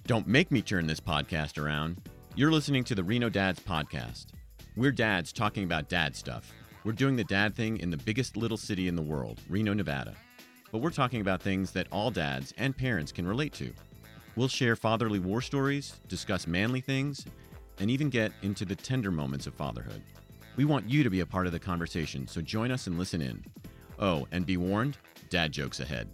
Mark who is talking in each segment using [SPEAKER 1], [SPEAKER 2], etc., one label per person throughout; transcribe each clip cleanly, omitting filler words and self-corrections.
[SPEAKER 1] Don't make me turn this podcast around. You're listening to the Reno Dads Podcast. We're dads talking about dad stuff. We're doing the dad thing in the biggest little city in the world, Reno, Nevada. But we're talking about things that all dads and parents can relate to. We'll share fatherly war stories, discuss manly things, and even get into the tender moments of fatherhood. We want you to be a part of the conversation, so join us and listen in. Oh, and be warned, dad jokes ahead.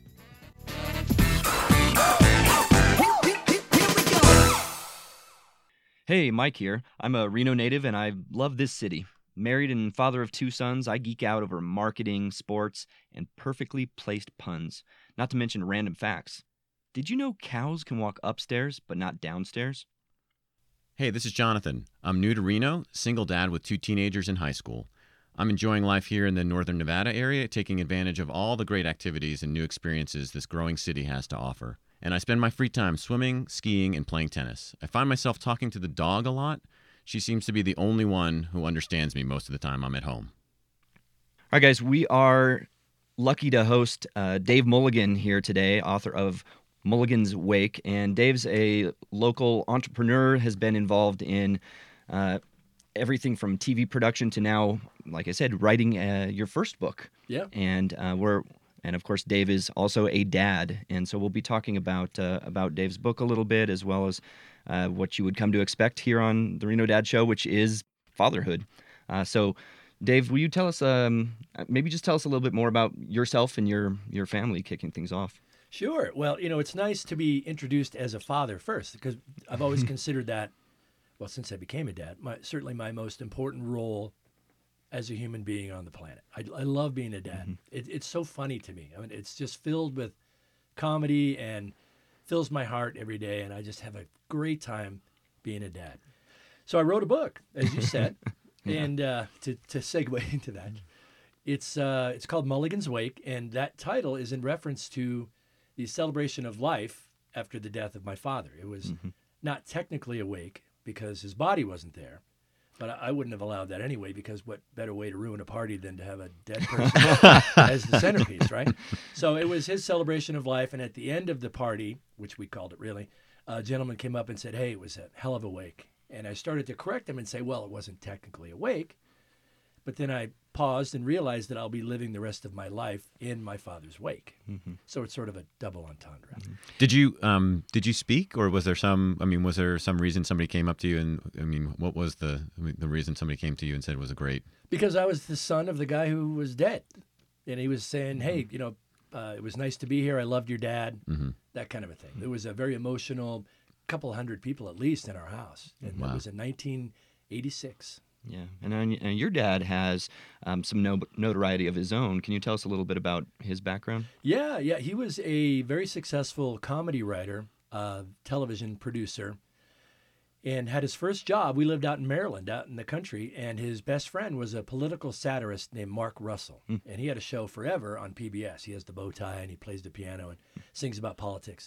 [SPEAKER 2] Hey, Mike here. I'm a Reno native and I love this city. Married and father of 2 sons, I geek out over marketing, sports, and perfectly placed puns, not to mention random facts. Did you know cows can walk upstairs but not downstairs?
[SPEAKER 1] Hey, this is Jonathan. I'm new to Reno, single dad with 2 teenagers in high school. I'm enjoying life here in the northern Nevada area, taking advantage of all the great activities and new experiences this growing city has to offer. And I spend my free time swimming, skiing, and playing tennis. I find myself talking to the dog a lot. She seems to be the only one who understands me most of the time I'm at home.
[SPEAKER 2] All right, guys, we are lucky to host Dave Mulligan here today, author of Mulligan's Wake. And Dave's a local entrepreneur, has been involved in everything from TV production to now, like I said, writing your first book.
[SPEAKER 3] Yeah.
[SPEAKER 2] And of course, Dave is also a dad, and so we'll be talking about Dave's book a little bit, as well as what you would come to expect here on the Reno Dad Show, which is fatherhood. So, Dave, will you tell us, maybe just tell us a little bit more about yourself and your family, kicking things off?
[SPEAKER 3] Sure. Well, it's nice to be introduced as a father first, because I've always considered that, well, since I became a dad, certainly my most important role as a human being on the planet. I love being a dad. Mm-hmm. It's so funny to me. I mean, it's just filled with comedy and fills my heart every day, and I just have a great time being a dad. So I wrote a book, as you said, and to segue into that, it's called Mulligan's Wake, and that title is in reference to the celebration of life after the death of my father. It was not technically a wake because his body wasn't there. But I wouldn't have allowed that anyway, because what better way to ruin a party than to have a dead person as the centerpiece, right? So it was his celebration of life, and at the end of the party, which we called it really, a gentleman came up and said, hey, it was a hell of a wake. And I started to correct him and say, well, it wasn't technically a wake. But then I paused and realized that I'll be living the rest of my life in my father's wake. Mm-hmm. So it's sort of a double entendre.
[SPEAKER 1] Mm-hmm. Did you speak, or was there some reason somebody came up to you and, what was the reason somebody came to you and said it was a great?
[SPEAKER 3] Because I was the son of the guy who was dead. And he was saying, hey, it was nice to be here. I loved your dad, that kind of a thing. There was a very emotional couple hundred people at least in our house. And That was in 1986.
[SPEAKER 2] Yeah, and your dad has some notoriety of his own. Can you tell us a little bit about his background?
[SPEAKER 3] Yeah. He was a very successful comedy writer, television producer, and had his first job. We lived out in Maryland, out in the country, and his best friend was a political satirist named Mark Russell. And he had a show forever on PBS. He has the bow tie, and he plays the piano and sings about politics.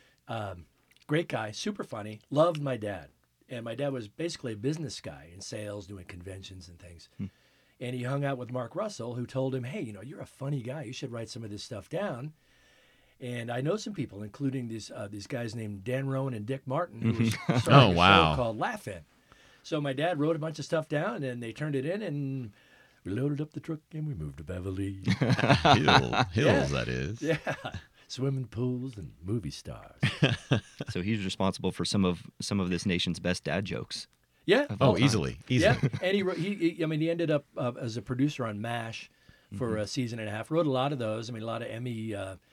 [SPEAKER 3] Great guy, super funny, loved my dad. And my dad was basically a business guy in sales, doing conventions and things. And he hung out with Mark Russell, who told him, hey, you're a funny guy. You should write some of this stuff down. And I know some people, including these guys named Dan Rowan and Dick Martin, who started show called Laugh-In. So my dad wrote a bunch of stuff down, and they turned it in, and we loaded up the truck, and we moved to Beverly
[SPEAKER 1] Hills, that is.
[SPEAKER 3] Yeah. Swimming pools and movie stars.
[SPEAKER 2] So he's responsible for some of this nation's best dad jokes.
[SPEAKER 3] Yeah.
[SPEAKER 1] Easily.
[SPEAKER 3] Yeah. And he ended up as a producer on MASH for a season and a half. Wrote a lot of those. A lot of Emmy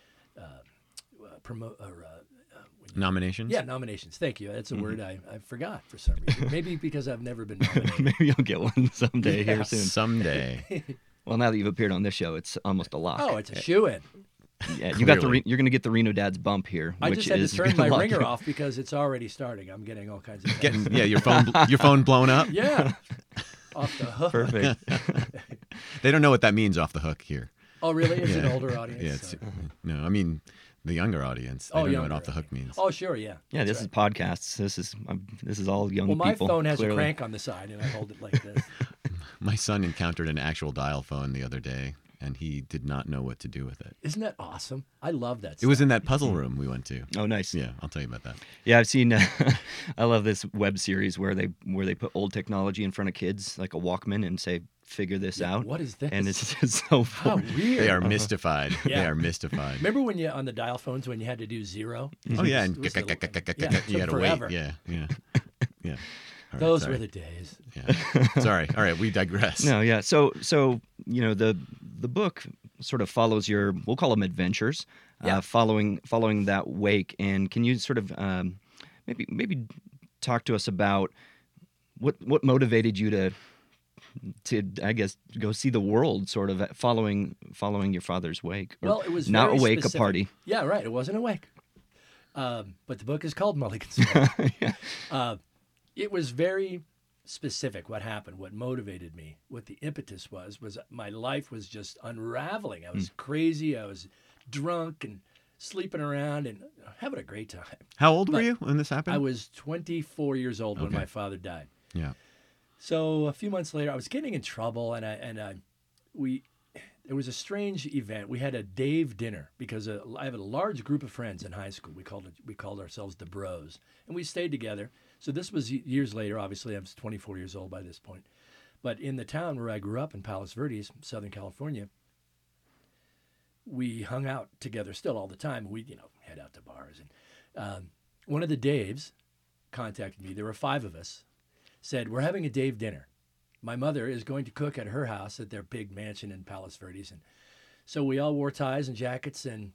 [SPEAKER 1] nominations.
[SPEAKER 3] Yeah, nominations. Thank you. That's a word I forgot for some reason. Maybe because I've never been nominated.
[SPEAKER 2] Maybe you'll get one someday here soon.
[SPEAKER 1] Someday.
[SPEAKER 2] Well, now that you've appeared on this show, it's almost a lock.
[SPEAKER 3] Oh, it's a shoo-in.
[SPEAKER 2] Yeah, you're going to get the Reno Dad's bump here.
[SPEAKER 3] I just had to turn my ringer off because it's already starting. I'm getting all kinds of texts.
[SPEAKER 1] Your phone blown up.
[SPEAKER 3] Yeah, off the hook.
[SPEAKER 2] Perfect.
[SPEAKER 1] They don't know what that means, off the hook here.
[SPEAKER 3] Oh, really? It's an older audience.
[SPEAKER 1] Yeah, no, the younger audience. They don't know what off the hook means.
[SPEAKER 3] Oh, sure, yeah.
[SPEAKER 2] Yeah, this is podcasts. This is all young people.
[SPEAKER 3] Well, my phone has
[SPEAKER 2] clearly
[SPEAKER 3] a crank on the side, and I hold it like this.
[SPEAKER 1] My son encountered an actual dial phone the other day. and he did not know what to do with it.
[SPEAKER 3] Isn't that awesome? I love that
[SPEAKER 1] It
[SPEAKER 3] stuff.
[SPEAKER 1] was in that puzzle room we went to.
[SPEAKER 2] Oh, nice.
[SPEAKER 1] Yeah, I'll tell you about that.
[SPEAKER 2] Yeah, I've seen. I love this web series where they put old technology in front of kids, like a Walkman, and say, "Figure this out."
[SPEAKER 3] What is this?
[SPEAKER 2] And it's just so
[SPEAKER 3] How
[SPEAKER 2] funny.
[SPEAKER 3] weird.
[SPEAKER 1] They are mystified.
[SPEAKER 3] Yeah.
[SPEAKER 1] They are mystified.
[SPEAKER 3] Remember when you on the dial phones when you had to do 0?
[SPEAKER 1] Oh yeah, and
[SPEAKER 3] It was the- yeah, it
[SPEAKER 1] you
[SPEAKER 3] took
[SPEAKER 1] had to wait.
[SPEAKER 3] forever.
[SPEAKER 1] Yeah. All right,
[SPEAKER 3] Those
[SPEAKER 1] sorry.
[SPEAKER 3] were the days.
[SPEAKER 1] Yeah. Sorry. All right, we digress.
[SPEAKER 2] No, yeah. So the book sort of follows your, we'll call them adventures,
[SPEAKER 3] Yeah.
[SPEAKER 2] following that wake. And can you sort of maybe talk to us about what motivated you to I guess go see the world, sort of following your father's wake? Or
[SPEAKER 3] Well, it was
[SPEAKER 2] not
[SPEAKER 3] very
[SPEAKER 2] a wake,
[SPEAKER 3] specific.
[SPEAKER 2] a party.
[SPEAKER 3] Yeah, right. It wasn't a wake. But the book is called Mulligan's Way.
[SPEAKER 2] Yeah.
[SPEAKER 3] It was very specific what happened, what motivated me, what the impetus was my life was just unraveling. I was crazy. I was drunk and sleeping around and having a great time.
[SPEAKER 1] How old were
[SPEAKER 3] But
[SPEAKER 1] you when this happened?
[SPEAKER 3] I was 24 years old when
[SPEAKER 1] Okay.
[SPEAKER 3] my father died.
[SPEAKER 1] Yeah.
[SPEAKER 3] So a few months later, I was getting in trouble, and there was a strange event. We had a Dave dinner because I have a large group of friends in high school. We called ourselves the Bros, and we stayed together. So this was years later. Obviously, I was 24 years old by this point. But in the town where I grew up in Palos Verdes, Southern California, we hung out together still all the time. We'd head out to bars, and one of the Daves contacted me. There were 5 of us. Said, "We're having a Dave dinner. My mother is going to cook at her house at their big mansion in Palos Verdes." And so we all wore ties and jackets and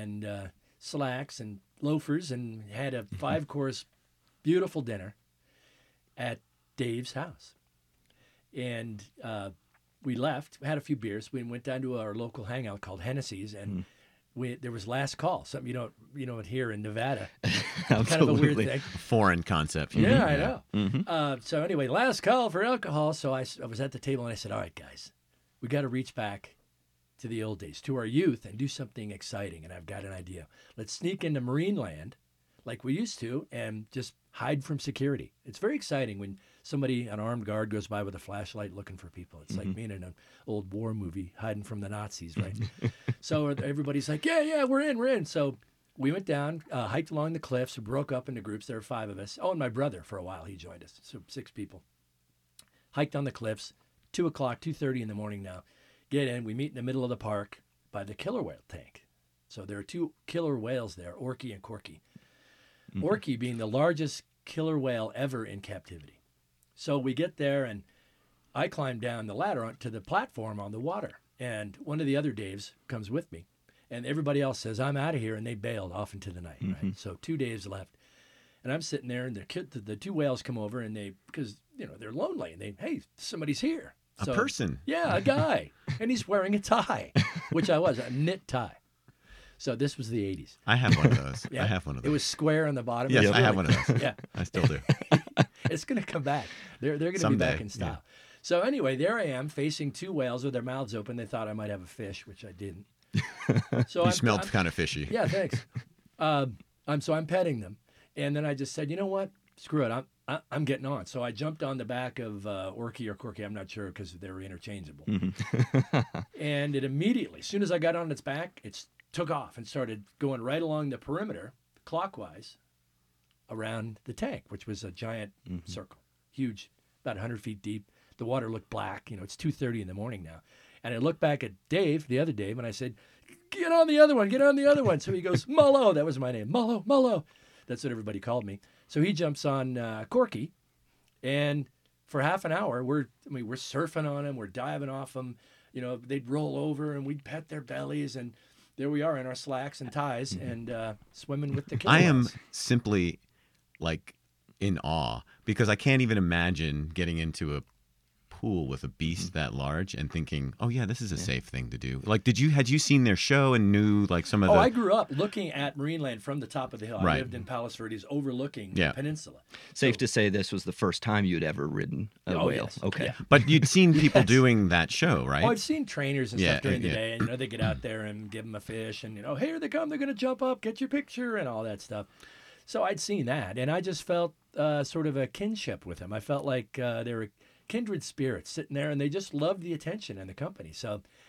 [SPEAKER 3] slacks and loafers and had a 5-course beautiful dinner at Dave's house. And we left, had a few beers. We went down to our local hangout called Hennessy's, and there was last call, something you don't hear in Nevada. Kind of a weird thing.
[SPEAKER 1] Foreign concept.
[SPEAKER 3] Yeah, I know.
[SPEAKER 2] Mm-hmm.
[SPEAKER 3] So anyway, last call for alcohol. So I was at the table and I said, "All right, guys, we got to reach back to the old days, to our youth, and do something exciting. And I've got an idea. Let's sneak into Marineland like we used to and just hide from security. It's very exciting when an armed guard goes by with a flashlight looking for people. It's like being in an old war movie, hiding from the Nazis, right?" So everybody's like, yeah, we're in. So we went down, hiked along the cliffs, broke up into groups. There were 5 of us. Oh, and my brother, for a while, he joined us. So 6 people. Hiked on the cliffs, 2 o'clock, 2:30 in the morning now. Get in. We meet in the middle of the park by the killer whale tank. So there are 2 killer whales there, Orky and Corky. Orky being the largest killer whale ever in captivity. So we get there, and I climb down the ladder to the platform on the water. And one of the other Daves comes with me. And everybody else says, "I'm out of here," and they bailed off into the night. Right? So 2 Daves left. And I'm sitting there, and the 2 whales come over, and because they're lonely, and hey, somebody's here.
[SPEAKER 1] A person.
[SPEAKER 3] Yeah, a guy. And he's wearing a tie, which I was, a knit tie. So this was the 80s.
[SPEAKER 1] I have one of those.
[SPEAKER 3] Yeah.
[SPEAKER 1] I have one of those.
[SPEAKER 3] It was square on the bottom.
[SPEAKER 1] Yes,
[SPEAKER 3] It was
[SPEAKER 1] I have
[SPEAKER 3] really-
[SPEAKER 1] one of those.
[SPEAKER 3] Yeah.
[SPEAKER 1] I still do.
[SPEAKER 3] It's going to come back. They're going to be
[SPEAKER 1] Someday,
[SPEAKER 3] back in style. So anyway, there I am facing 2 whales with their mouths open. They thought I might have a fish, which I didn't. So
[SPEAKER 1] You
[SPEAKER 3] I'm
[SPEAKER 1] smelled kind of fishy.
[SPEAKER 3] Yeah, thanks. I'm petting them, and then I just said, "You know what? Screw it. I'm getting on." So I jumped on the back of Orky or Corky. I'm not sure because they were interchangeable. And it immediately, as soon as I got on its back, it took off and started going right along the perimeter, clockwise, around the tank, which was a giant circle, huge, about 100 feet deep. The water looked black. It's 2:30 in the morning now. And I looked back at Dave, the other Dave, and I said, "Get on the other one, get on the other one." So he goes, "Mullo," that was my name, Mullo. That's what everybody called me. So he jumps on Corky, and for half an hour, we're surfing on him, we're diving off them. They'd roll over, and we'd pet their bellies, and there we are in our slacks and ties, and swimming with the killer
[SPEAKER 1] I am
[SPEAKER 3] whales.
[SPEAKER 1] simply like in awe because I can't even imagine getting into a pool with a beast that large and thinking, "Oh yeah, this is a safe thing to do." Like, had you seen their show and knew like some of the?
[SPEAKER 3] I grew up looking at Marineland from the top of the hill. I
[SPEAKER 1] Right.
[SPEAKER 3] lived in Palos Verdes, overlooking
[SPEAKER 1] Yeah.
[SPEAKER 3] the peninsula.
[SPEAKER 2] Safe to say this was the first time you'd ever ridden a
[SPEAKER 3] Oh,
[SPEAKER 2] whale.
[SPEAKER 3] yes.
[SPEAKER 2] Okay.
[SPEAKER 3] Yeah.
[SPEAKER 1] But you'd seen people doing that show, right?
[SPEAKER 3] Oh, I've seen trainers and
[SPEAKER 1] Yeah,
[SPEAKER 3] stuff during the
[SPEAKER 1] yeah.
[SPEAKER 3] day, and they get out there and give them a fish, and hey, here they come, they're going to jump up, get your picture, and all that stuff. So I'd seen that, and I just felt sort of a kinship with them. I felt like they were kindred spirits sitting there, and they just loved the attention and the company. So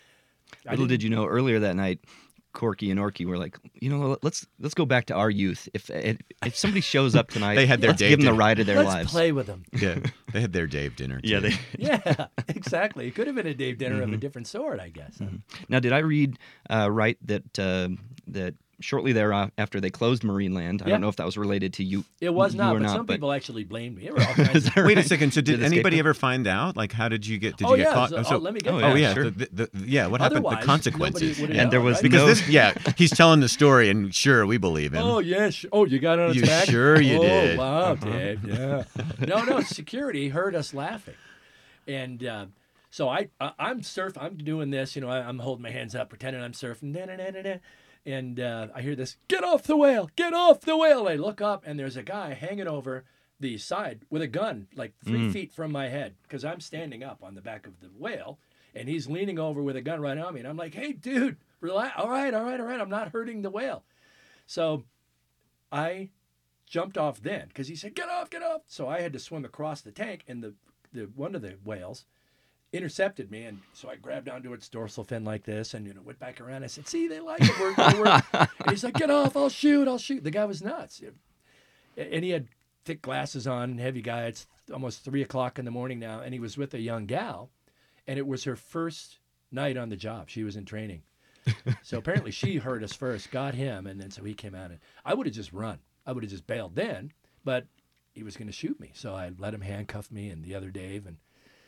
[SPEAKER 2] Little did you know, earlier that night, Corky and Orky were like, let's go back to our youth. If somebody shows up tonight,
[SPEAKER 1] They had their
[SPEAKER 2] let's
[SPEAKER 1] Dave
[SPEAKER 2] give them the
[SPEAKER 1] dinner.
[SPEAKER 2] ride of their
[SPEAKER 3] Let's
[SPEAKER 2] lives.
[SPEAKER 3] play with them.
[SPEAKER 1] Yeah, they had their Dave dinner. Too.
[SPEAKER 2] Yeah, they.
[SPEAKER 3] Yeah, exactly. It could have been a Dave dinner of a different sort, I guess.
[SPEAKER 2] Now, did I read right that shortly thereafter they closed Marineland? I
[SPEAKER 3] Yeah.
[SPEAKER 2] don't know if that was related to you.
[SPEAKER 3] It was
[SPEAKER 2] you
[SPEAKER 3] not,
[SPEAKER 2] or
[SPEAKER 3] but
[SPEAKER 2] not,
[SPEAKER 3] some people actually blamed me. There were all kinds
[SPEAKER 2] Is
[SPEAKER 3] of
[SPEAKER 2] that
[SPEAKER 1] Wait a
[SPEAKER 2] right?
[SPEAKER 1] second. So did
[SPEAKER 2] it escape
[SPEAKER 1] anybody
[SPEAKER 2] them?
[SPEAKER 1] ever find out? Like, how did you get? Did
[SPEAKER 3] Oh,
[SPEAKER 1] you get
[SPEAKER 3] yeah,
[SPEAKER 1] caught?
[SPEAKER 3] so- let me get
[SPEAKER 2] Oh,
[SPEAKER 3] to
[SPEAKER 1] Oh
[SPEAKER 3] that.
[SPEAKER 1] yeah.
[SPEAKER 2] sure.
[SPEAKER 1] Yeah. What happened?
[SPEAKER 3] Otherwise,
[SPEAKER 1] The consequences.
[SPEAKER 3] nobody would have
[SPEAKER 2] And there
[SPEAKER 3] known,
[SPEAKER 2] was
[SPEAKER 3] right?
[SPEAKER 1] Because
[SPEAKER 2] No.
[SPEAKER 1] this, yeah, he's telling the story, and sure, we believe him.
[SPEAKER 3] Oh, yes. Oh, you got on
[SPEAKER 1] You
[SPEAKER 3] attack?
[SPEAKER 1] sure you
[SPEAKER 3] oh,
[SPEAKER 1] did.
[SPEAKER 3] Wow, Dave. Yeah. No, security heard us laughing. And so I'm surfing. I'm doing this. I'm holding my hands up, pretending I'm surfing. And I hear this, get off the whale, get off the whale. I look up, and there's a guy hanging over the side with a gun, like 3 feet from my head, because I'm standing up on the back of the whale, and he's leaning over with a gun right on me. And I'm like, hey, dude, relax. All right. I'm not hurting the whale. So I jumped off then because he said, get off. So I had to swim across the tank, and the one of the whales intercepted me, and so I grabbed onto its dorsal fin like this, and went back around. I said, "See, they like it. We're." And he's like, "Get off! I'll shoot! The guy was nuts, and he had thick glasses on, heavy guy. It's almost 3:00 in the morning now, and he was with a young gal, and it was her first night on the job. She was in training, so apparently she heard us first, got him, and then so he came out, and I would have just run. I would have just bailed then, but he was going to shoot me, so I let him handcuff me and the other Dave, and.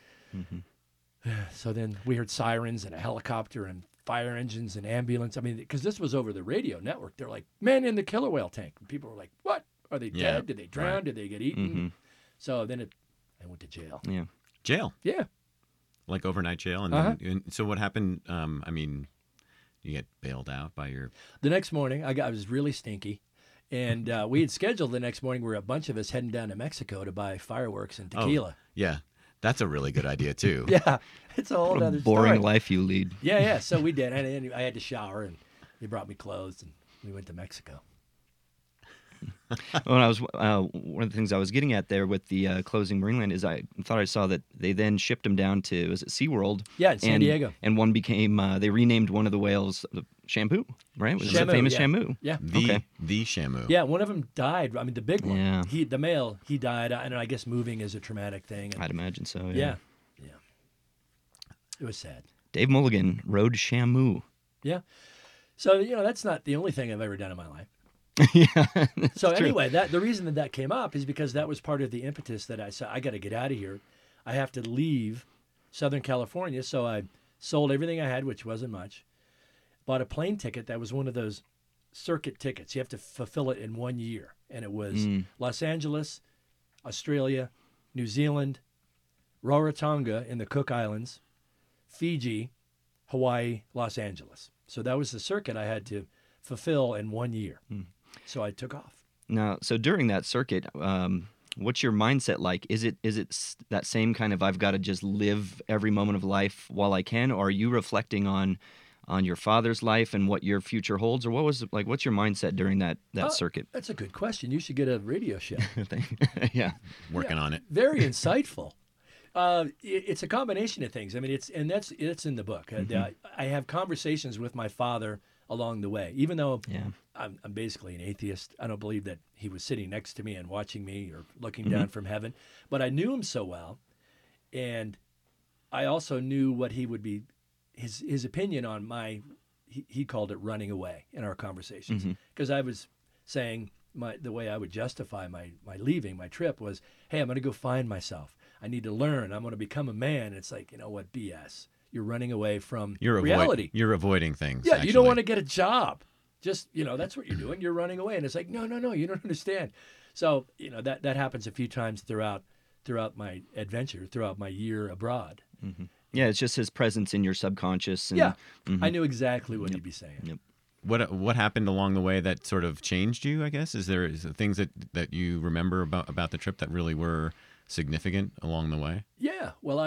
[SPEAKER 3] So then we heard sirens and a helicopter and fire engines and ambulance. I mean, because this was over the radio network. They're like, "Men in the killer whale tank." And people were like, "What? Are they
[SPEAKER 1] Yeah,
[SPEAKER 3] dead? Did they drown?
[SPEAKER 1] right.
[SPEAKER 3] Did they get eaten?" So then I went to jail.
[SPEAKER 2] Yeah.
[SPEAKER 1] Jail,
[SPEAKER 3] Yeah.
[SPEAKER 1] like overnight jail, and,
[SPEAKER 3] Uh-huh.
[SPEAKER 1] and so what happened? I mean, you get bailed out by your.
[SPEAKER 3] The next morning, I was really stinky. And we had scheduled the next morning, we were a bunch of us heading down to Mexico to buy fireworks and tequila.
[SPEAKER 1] Yeah, that's a really good idea too.
[SPEAKER 3] Yeah. It's a whole
[SPEAKER 2] What a
[SPEAKER 3] other
[SPEAKER 2] boring
[SPEAKER 3] story.
[SPEAKER 2] life you lead.
[SPEAKER 3] Yeah. So we did. And I had to shower, and they brought me clothes, and we went to Mexico.
[SPEAKER 2] When I was one of the things I was getting at there with the closing Marineland is I thought I saw that they then shipped them down to, was it SeaWorld?
[SPEAKER 3] Yeah, in San
[SPEAKER 2] and,
[SPEAKER 3] Diego.
[SPEAKER 2] And one became they renamed one of the whales Shampoo, right? Was it
[SPEAKER 3] Shamu,
[SPEAKER 2] famous
[SPEAKER 3] yeah.
[SPEAKER 2] Shamu?
[SPEAKER 3] Yeah.
[SPEAKER 1] The Shamu.
[SPEAKER 3] Yeah, one of them died. I mean, the big one.
[SPEAKER 2] Yeah.
[SPEAKER 3] The male, he died. And I guess moving is a traumatic thing. And
[SPEAKER 2] I'd imagine so.
[SPEAKER 3] yeah. It was sad.
[SPEAKER 2] Dave Mulligan rode Shamu.
[SPEAKER 3] Yeah. So, that's not the only thing I've ever done in my life.
[SPEAKER 2] Yeah.
[SPEAKER 3] So
[SPEAKER 2] true.
[SPEAKER 3] anyway, the reason that came up is because that was part of the impetus that I said, I got to get out of here. I have to leave Southern California. So I sold everything I had, which wasn't much. Bought a plane ticket that was one of those circuit tickets. You have to fulfill it in 1 year. And it was Los Angeles, Australia, New Zealand, Rarotonga in the Cook Islands, Fiji, Hawaii, Los Angeles. So that was the circuit I had to fulfill in 1 year. So I took off.
[SPEAKER 2] Now, so during that circuit, what's your mindset like? Is it that same kind of I've got to just live every moment of life while I can, or are you reflecting on your father's life and what your future holds, or what was like? What's your mindset during that circuit?
[SPEAKER 3] That's a good question. You should get a radio show.
[SPEAKER 2] Yeah.
[SPEAKER 1] Working on it.
[SPEAKER 3] Very insightful. It's a combination of things. I mean, it's in the book. I have conversations with my father along the way, even though I'm basically an atheist. I don't believe that he was sitting next to me and watching me or looking down from heaven. But I knew him so well, and I also knew what he would be, his opinion on he called it running away in our conversations, because I was saying the way I would justify my leaving my trip was, hey, I'm going to go find myself. I need to learn. I'm going to become a man. It's like, what, BS. You're running away from reality.
[SPEAKER 1] You're avoiding things.
[SPEAKER 3] Yeah,
[SPEAKER 1] actually.
[SPEAKER 3] you don't want to get a job. Just, that's what you're doing. You're running away. And it's like, no, you don't understand. So, that happens a few times throughout my adventure, throughout my year abroad.
[SPEAKER 2] Yeah, it's just his presence in your subconscious. And,
[SPEAKER 3] Yeah, I knew exactly what he'd be saying.
[SPEAKER 2] Yep.
[SPEAKER 1] What happened along the way that sort of changed you, I guess? Is there things that you remember about the trip that really were significant along the way?
[SPEAKER 3] Yeah. Well,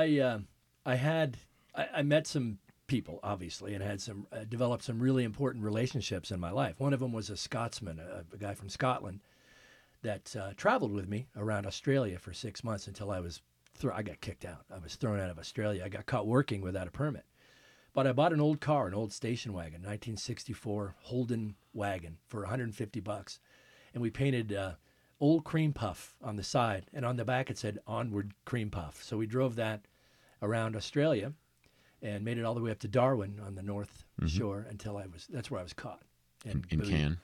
[SPEAKER 3] I met some people, obviously, and had developed some really important relationships in my life. One of them was a Scotsman, a guy from Scotland that traveled with me around Australia for 6 months until I got kicked out. I was thrown out of Australia. I got caught working without a permit. But I bought an old car, an old station wagon, 1964 Holden wagon for $150, and we painted old cream puff on the side, and on the back it said "Onward Cream Puff." So we drove that around Australia, and made it all the way up to Darwin on the north shore until that's where I was caught.
[SPEAKER 1] In
[SPEAKER 3] booted.
[SPEAKER 1] Cannes.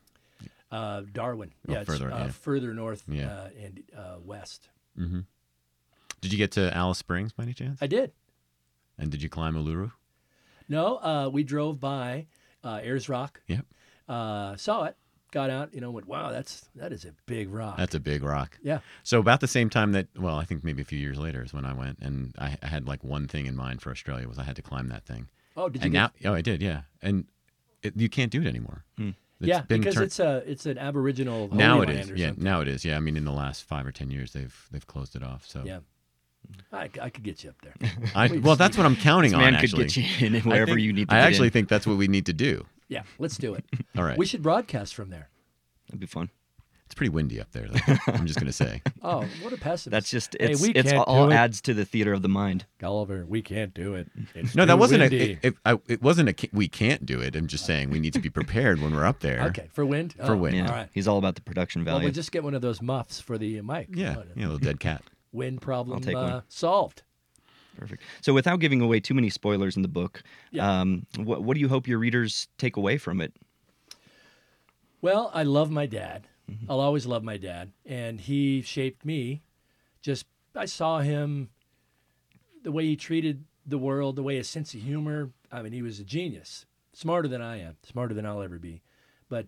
[SPEAKER 3] Darwin,
[SPEAKER 1] Oh, further,
[SPEAKER 3] it's
[SPEAKER 1] yeah.
[SPEAKER 3] further north
[SPEAKER 1] Yeah.
[SPEAKER 3] and west.
[SPEAKER 1] Mm-hmm. Did you get to Alice Springs by any chance?
[SPEAKER 3] I did.
[SPEAKER 1] And did you climb Uluru?
[SPEAKER 3] No, we drove by Ayers Rock.
[SPEAKER 1] Yep.
[SPEAKER 3] Saw it, got out, went, wow, that is a big rock.
[SPEAKER 1] That's a big rock.
[SPEAKER 3] Yeah.
[SPEAKER 1] So about the same time that, well, I think maybe a few years later is when I went, and I had like one thing in mind for Australia was I had to climb that thing.
[SPEAKER 3] Oh, did you?
[SPEAKER 1] And now, I did, yeah. And you can't do it anymore.
[SPEAKER 3] Yeah,
[SPEAKER 1] been
[SPEAKER 3] because it's an Aboriginal.
[SPEAKER 1] now
[SPEAKER 3] holy
[SPEAKER 1] it
[SPEAKER 3] land
[SPEAKER 1] is.
[SPEAKER 3] or
[SPEAKER 1] Yeah,
[SPEAKER 3] something.
[SPEAKER 1] now it is. Yeah, I mean, in the last 5 or 10 years, they've closed it off. So
[SPEAKER 3] Yeah. I could get you up there.
[SPEAKER 1] well, that's what I'm counting
[SPEAKER 2] This
[SPEAKER 1] on.
[SPEAKER 2] man
[SPEAKER 1] Actually,
[SPEAKER 2] could get you in wherever you need to
[SPEAKER 1] I
[SPEAKER 2] get
[SPEAKER 1] actually
[SPEAKER 2] in.
[SPEAKER 1] think that's what we need to do.
[SPEAKER 3] Yeah, let's do it.
[SPEAKER 1] All right.
[SPEAKER 3] We should broadcast from there.
[SPEAKER 2] That'd be fun.
[SPEAKER 1] It's pretty windy up there, though. I'm just going to say.
[SPEAKER 3] Oh, what a pessimist.
[SPEAKER 2] That's just,
[SPEAKER 3] Hey,
[SPEAKER 2] it's
[SPEAKER 3] we
[SPEAKER 2] it's
[SPEAKER 3] can't
[SPEAKER 2] all
[SPEAKER 3] do it.
[SPEAKER 2] adds to the theater of the mind.
[SPEAKER 3] Gulliver, we can't do it. It's
[SPEAKER 1] No, that
[SPEAKER 3] too
[SPEAKER 1] wasn't
[SPEAKER 3] windy.
[SPEAKER 1] it wasn't a we can't do it. I'm just saying we need to be prepared when we're up there.
[SPEAKER 3] Okay, for wind?
[SPEAKER 1] For wind.
[SPEAKER 2] Yeah,
[SPEAKER 3] All right.
[SPEAKER 2] he's all about the production
[SPEAKER 3] Well,
[SPEAKER 2] value.
[SPEAKER 3] we just get one of those muffs for the mic.
[SPEAKER 1] Yeah,
[SPEAKER 3] Oh,
[SPEAKER 1] little dead cat.
[SPEAKER 3] Wind problem
[SPEAKER 2] I'll take one.
[SPEAKER 3] solved.
[SPEAKER 2] Perfect. So without giving away too many spoilers in the book,
[SPEAKER 3] Yeah.
[SPEAKER 2] what do you hope your readers take away from it?
[SPEAKER 3] Well, I love my dad.
[SPEAKER 2] Mm-hmm.
[SPEAKER 3] I'll always love my dad. And he shaped me. I saw him, the way he treated the world, the way his sense of humor. I mean, he was a genius. Smarter than I am, smarter than I'll ever be. But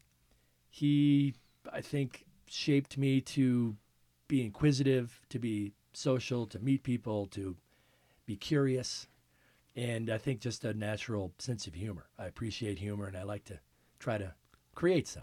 [SPEAKER 3] he, I think, shaped me to be inquisitive, to be social, to meet people, to be curious. And I think just a natural sense of humor. I appreciate humor, and I like to try to create some,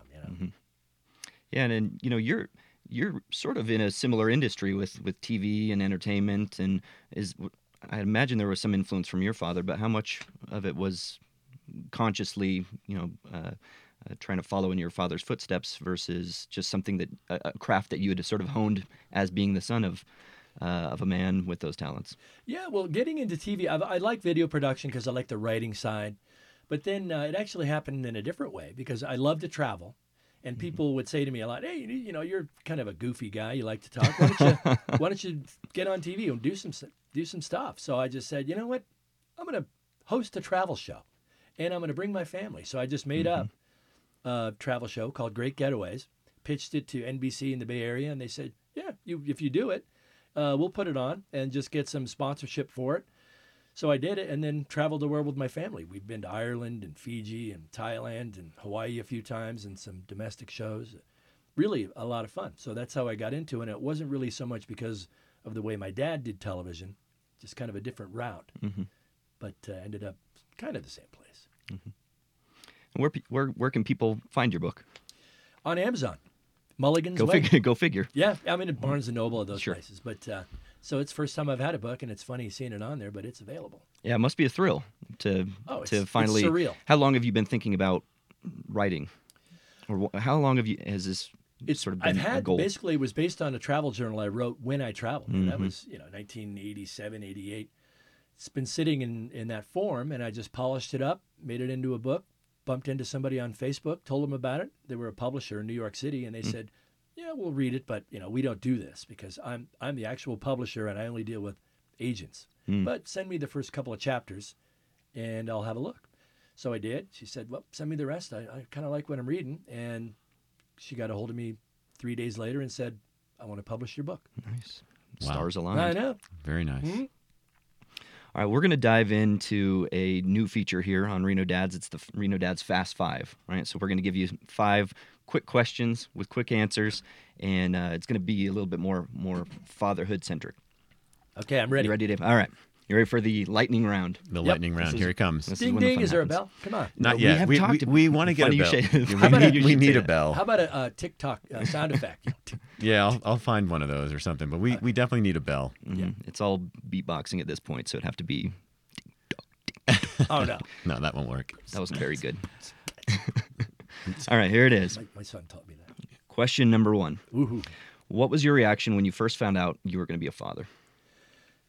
[SPEAKER 2] Yeah, and you're sort of in a similar industry with TV and entertainment, and I imagine there was some influence from your father, but how much of it was consciously, trying to follow in your father's footsteps versus just something that a craft that you had sort of honed as being the son of a man with those talents?
[SPEAKER 3] Yeah, well, getting into TV, I like video production because I like the writing side. But then it actually happened in a different way because I love to travel. And people would say to me a lot, hey, you're kind of a goofy guy. You like to talk. Why don't you get on TV and do some stuff? So I just said, you know what? I'm going to host a travel show. And I'm going to bring my family. So I just made up a travel show called Great Getaways, pitched it to NBC in the Bay Area. And they said, yeah, if you do it, we'll put it on and just get some sponsorship for it. So I did it and then traveled the world with my family. We've been to Ireland and Fiji and Thailand and Hawaii a few times and some domestic shows. Really a lot of fun. So that's how I got into it. And it wasn't really so much because of the way my dad did television, just kind of a different route, but ended up kind of the same place.
[SPEAKER 2] Where can people find your book?
[SPEAKER 3] On Amazon, Mulligan's Way.
[SPEAKER 2] Go figure.
[SPEAKER 3] Yeah, I'm in Barnes & Noble at those
[SPEAKER 2] Sure.
[SPEAKER 3] places. But so it's the first time I've had a book, and it's funny seeing it on there, but it's available.
[SPEAKER 2] Yeah, it must be a thrill to
[SPEAKER 3] It's
[SPEAKER 2] finally.
[SPEAKER 3] surreal.
[SPEAKER 2] How long have you been thinking about writing, or how long has this sort of been
[SPEAKER 3] I've
[SPEAKER 2] a
[SPEAKER 3] had
[SPEAKER 2] goal?
[SPEAKER 3] basically it was based on a travel journal I wrote when I traveled. And that
[SPEAKER 2] Mhm.
[SPEAKER 3] was 1987, 88. It's been sitting in that form, and I just polished it up, made it into a book. Bumped into somebody on Facebook, told them about it. They were a publisher in New York City, and they said, "Yeah, we'll read it, but we don't do this because I'm the actual publisher and I only deal with agents. But send me the first couple of chapters, and I'll have a look." So I did. She said, "Well, send me the rest. I kind of like what I'm reading." And she got a hold of me 3 days later and said, "I want to publish your book."
[SPEAKER 2] Nice.
[SPEAKER 1] Wow.
[SPEAKER 2] Stars aligned.
[SPEAKER 3] I know.
[SPEAKER 1] Very nice.
[SPEAKER 3] Mhm.
[SPEAKER 2] All right, we're going to dive into a new feature here on Reno Dads. It's the Reno Dads Fast Five, right? So we're going to give you 5 quick questions with quick answers, and it's going to be a little bit more fatherhood centric.
[SPEAKER 3] Okay, I'm ready.
[SPEAKER 2] You ready, Dave? All right. You ready for the lightning round?
[SPEAKER 1] The
[SPEAKER 3] Yep.
[SPEAKER 1] lightning round.
[SPEAKER 2] This is-
[SPEAKER 1] Here it comes.
[SPEAKER 2] this
[SPEAKER 3] Ding
[SPEAKER 2] when the
[SPEAKER 3] ding.
[SPEAKER 2] fun
[SPEAKER 3] Is there a
[SPEAKER 2] happens.
[SPEAKER 3] bell? Come on.
[SPEAKER 1] Not
[SPEAKER 2] we
[SPEAKER 1] yet.
[SPEAKER 2] have
[SPEAKER 1] We,
[SPEAKER 2] talked-
[SPEAKER 1] want to get
[SPEAKER 2] funny
[SPEAKER 1] a
[SPEAKER 2] you
[SPEAKER 1] bell.
[SPEAKER 2] say-
[SPEAKER 1] We
[SPEAKER 2] funny
[SPEAKER 1] need-
[SPEAKER 2] you
[SPEAKER 1] we
[SPEAKER 2] should
[SPEAKER 1] need
[SPEAKER 2] say
[SPEAKER 1] a
[SPEAKER 2] that.
[SPEAKER 1] bell.
[SPEAKER 3] How about a TikTok sound effect?
[SPEAKER 1] Yeah, I'll find one of those or something. But we definitely need a bell.
[SPEAKER 2] Mhm. It's all beatboxing at this point, so it'd have to be.
[SPEAKER 3] Oh no,
[SPEAKER 1] No, that won't work.
[SPEAKER 2] That wasn't very good. All right, here it is.
[SPEAKER 3] my son taught me that.
[SPEAKER 2] Question number 1.
[SPEAKER 3] Woohoo!
[SPEAKER 2] What was your reaction when you first found out you were going to be a father?
[SPEAKER 3] Oh,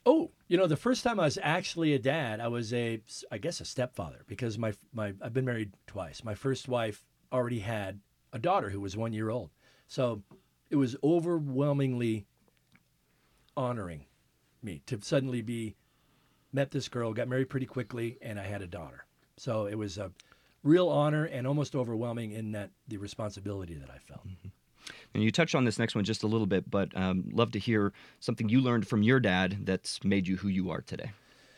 [SPEAKER 3] The first time I was actually a dad, I was I guess a stepfather, because I've been married twice. My first wife already had a daughter who was 1 year old. So it was overwhelmingly honoring me to suddenly met this girl, got married pretty quickly, and I had a daughter. So it was a real honor and almost overwhelming in that the responsibility that I felt.
[SPEAKER 2] Mm-hmm. And you touched on this next one just a little bit, but love to hear something you learned from your dad that's made you who you are today.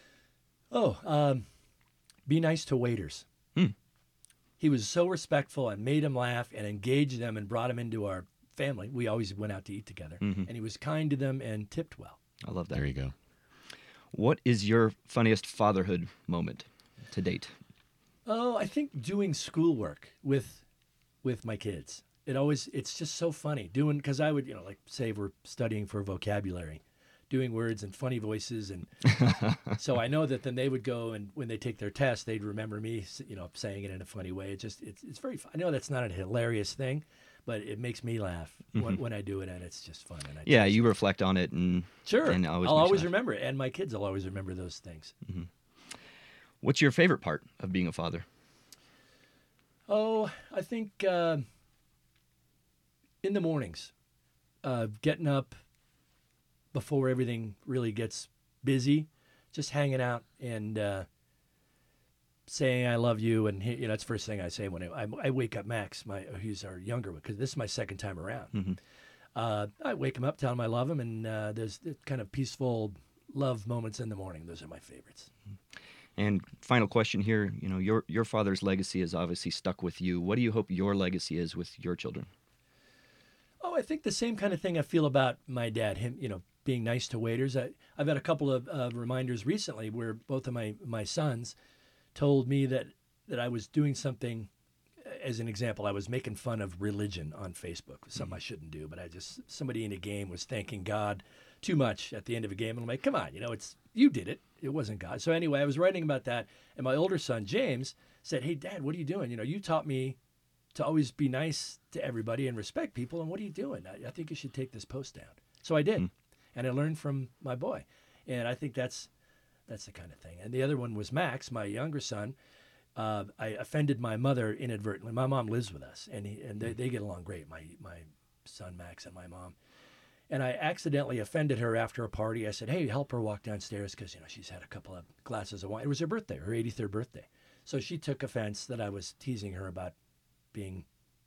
[SPEAKER 3] Be nice to waiters. He was so respectful and made them laugh and engaged them and brought them into our family. We always went out to eat together. And he was kind to them and tipped well.
[SPEAKER 2] I love that.
[SPEAKER 1] There you go. What
[SPEAKER 2] is your funniest fatherhood moment to date?
[SPEAKER 3] I think doing schoolwork with my kids. It's just so funny because I would, say we're studying for vocabulary, doing words and funny voices. And so I know that then they would go, and when they take their test, they'd remember me, saying it in a funny way. It's very fun. I know that's not a hilarious thing, but it makes me laugh when I do it, and it's just fun. And
[SPEAKER 2] you reflect on it.
[SPEAKER 3] Sure.
[SPEAKER 2] And
[SPEAKER 3] I'll always remember it, and my kids will always remember those things.
[SPEAKER 2] Mm-hmm. What's your favorite part of being a father?
[SPEAKER 3] I think in the mornings, getting up before everything really gets busy, just hanging out and saying I love you, and that's the first thing I say when I wake up Max, who's our younger one, because this is my second time around. I wake him up, tell him I love him, and there's kind of peaceful love moments in the morning. Those are my favorites.
[SPEAKER 2] And final question here, your father's legacy is obviously stuck with you. What do you hope your legacy is with your children?
[SPEAKER 3] I think the same kind of thing I feel about my dad, him, being nice to waiters. I've had a couple of reminders recently where both of my sons told me that I was doing something. As an example, I was making fun of religion on Facebook, something I shouldn't do, but somebody in a game was thanking God too much at the end of a game. And I'm like, come on, you did it. It wasn't God. So anyway, I was writing about that. And my older son, James, said, hey, Dad, what are you doing? You taught me to always be nice to everybody and respect people. And what are you doing? I think you should take this post down. So I did. And I learned from my boy. And I think that's the kind of thing. And the other one was Max, my younger son. I offended my mother inadvertently. My mom lives with us, and they get along great, my son Max and my mom. And I accidentally offended her after a party. I said, hey, help her walk downstairs because she's had a couple of glasses of wine. It was her birthday, her 83rd birthday. So she took offense that I was teasing her about being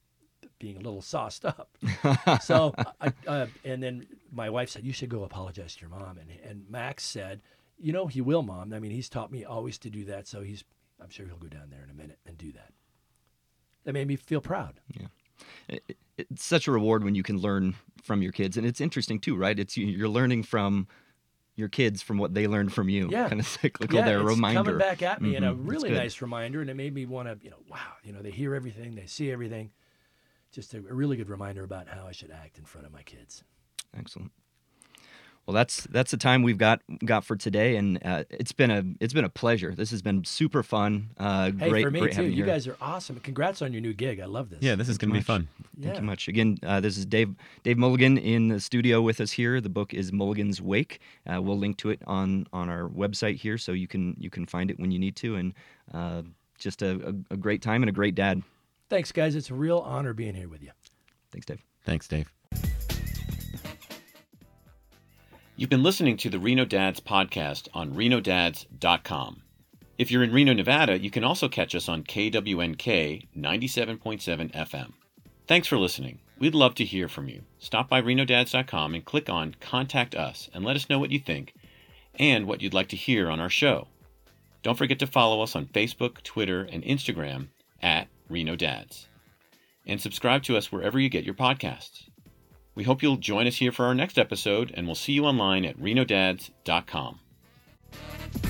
[SPEAKER 3] a little sauced up. So and then my wife said, you should go apologize to your mom. And Max said, he will, Mom. I mean, he's taught me always to do that, so I'm sure he'll go down there in a minute and do that. That made me feel proud.
[SPEAKER 2] Yeah. It's such a reward when you can learn from your kids. And it's interesting too, right? You're learning from your kids from what they learned from you.
[SPEAKER 3] Yeah.
[SPEAKER 2] Kind of cyclical.
[SPEAKER 3] Yeah,
[SPEAKER 2] They're a
[SPEAKER 3] it's
[SPEAKER 2] reminder.
[SPEAKER 3] coming back at me, and a really nice reminder. And it made me want to, wow, they hear everything, they see everything. Just a really good reminder about how I should act in front of my kids.
[SPEAKER 2] Excellent. Well, that's the time we've got for today, and it's been a pleasure. This has been super fun.
[SPEAKER 3] Great, for me
[SPEAKER 2] great
[SPEAKER 3] too. You
[SPEAKER 2] here.
[SPEAKER 3] guys are awesome. Congrats on your new gig. I love this.
[SPEAKER 1] Yeah, this is going to be fun.
[SPEAKER 2] Thank you much. Again, this is Dave Mulligan in the studio with us here. The book is Mulligan's Wake. We'll link to it on our website here, so you can find it when you need to. And just a great time and a great dad.
[SPEAKER 3] Thanks, guys. It's a real honor being here with you.
[SPEAKER 2] Thanks, Dave.
[SPEAKER 1] Thanks, Dave. You've been listening to the Reno Dads podcast on renodads.com. If you're in Reno, Nevada, you can also catch us on KWNK 97.7 FM. Thanks for listening. We'd love to hear from you. Stop by renodads.com and click on Contact Us and let us know what you think and what you'd like to hear on our show. Don't forget to follow us on Facebook, Twitter, and Instagram at Reno Dads. And subscribe to us wherever you get your podcasts. We hope you'll join us here for our next episode, and we'll see you online at renodads.com.